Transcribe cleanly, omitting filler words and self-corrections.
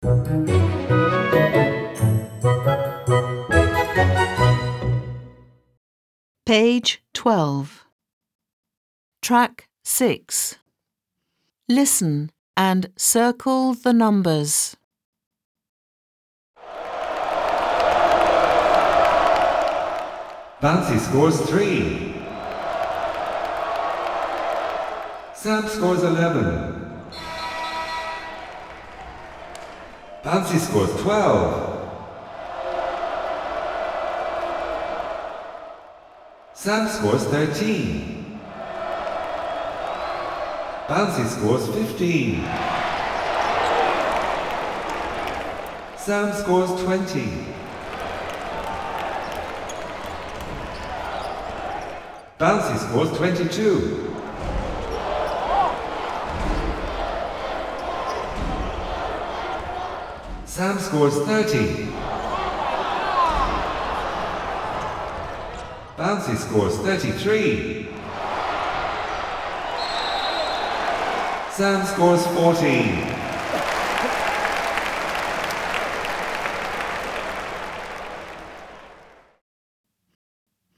Page 12. Track 6. Listen and circle the numbers. Bouncy scores 3. Sam scores 11. Bouncy scores 12. Sam scores 13. Bouncy scores 15. Sam scores 20. Bouncy scores 22. Sam scores 30. Bouncy scores 33. Sam scores 14.